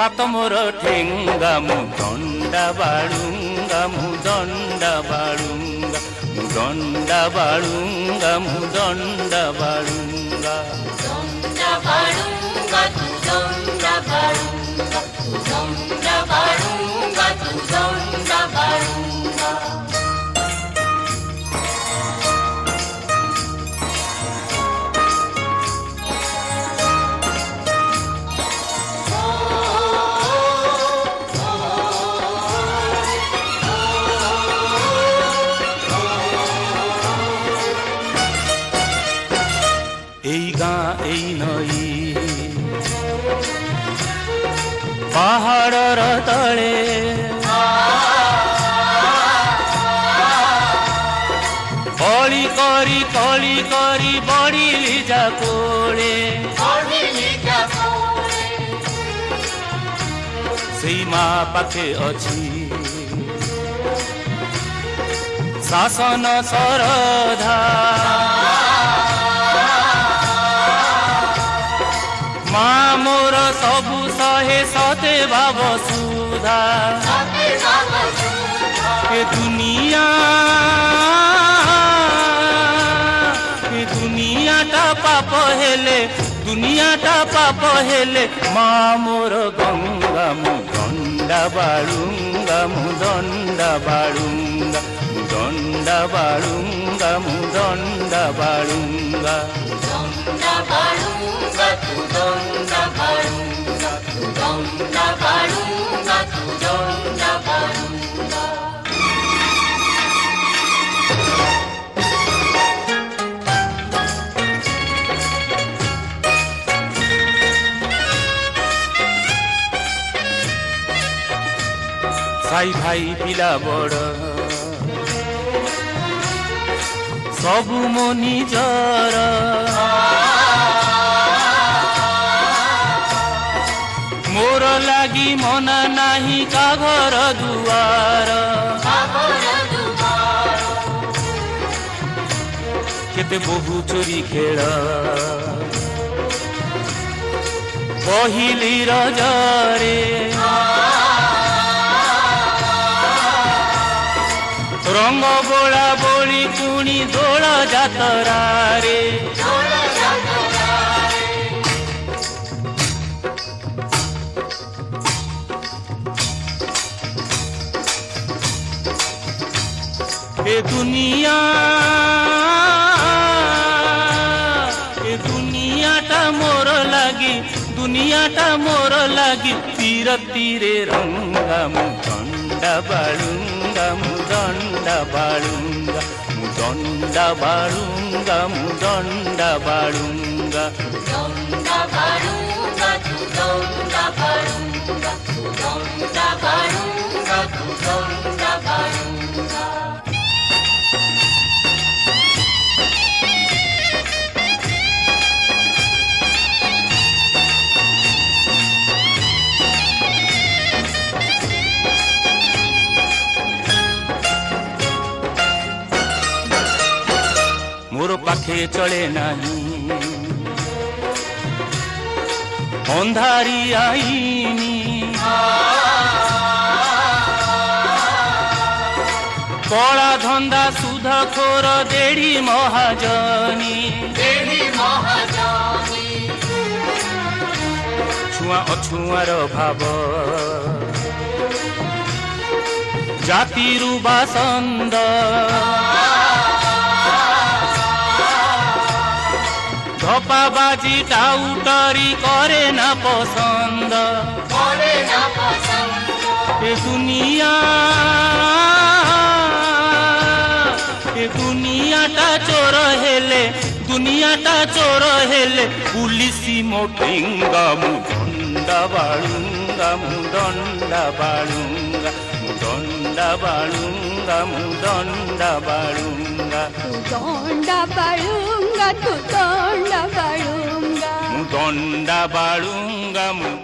सात मोर ठेंगा मु दंडा बाड़ूंगा मु दंडा बाड़ूंगा मु दंडा बाड़ूंगा मु दंडा बाड़ूंगा दंडा बाड़ूंगा तू दंडा बाड़ूंगा तू दंडा बाड़ूंगा तू दंडा बाड़ूंगा। এই গাঁ এই নই পাহাড়র তলে কলি করি বড়িলি যা কোলে সেই মা পাখে অছি শাসন শরধা মা মোর सबु सहे सते भाव सुधा ए दुनियाटा पाप हेले माँ मोर गंगा मु दंडा बाड़ूंगा मु दंडा बाड़ूंगा मु दंडा बाड़ूंगा मु दंडा बाड़ूंगा दंडा बाड़ूंगा तू दंडा बाड़ूंगा तू दंडा बाड़ूंगा तू दंडा बाड़ूंगा। साई भाई पिला बड़ सबु मो निजर मोर लागी मना नाही का घर दुआर केते बहु चोरी खेल पहिली रजरे रंग बोला बोली पुणी दोल जातरा रे ए दुनियाटा मोर लागी तीर तीरे रंगा मु दंडा बाड़ूंगा मु दंडा बाड़ूंगा मु दंडा बाड़ूंगा मु दंडा बाड़ूंगा दंडा बाड़ूंगा तू दंडा बाड़ूंगा तू दंडा बाड़ूंगा तू दंडा बाड़ूंगा। मोर पाखे चले नहीं अंधारी आईनी कला धंदा सुध खोर देड़ी महाजनी छुआ अछुआर भाव जाति बासंद धपा बाजी टाउटरी करे ना पसंद ए दुनियाटा चोर हेले पुलिसी मोटिंगा मु दंडा बाड़ूंगा मु दंडा बाड़ूंगा मु दंडा बाड़ूंगा मु दंडा बाड़ूंगा तू दंडा बाड़ूंगा तू दंडा बाड़ूंगा मु दंडा बाड़ूंगा मु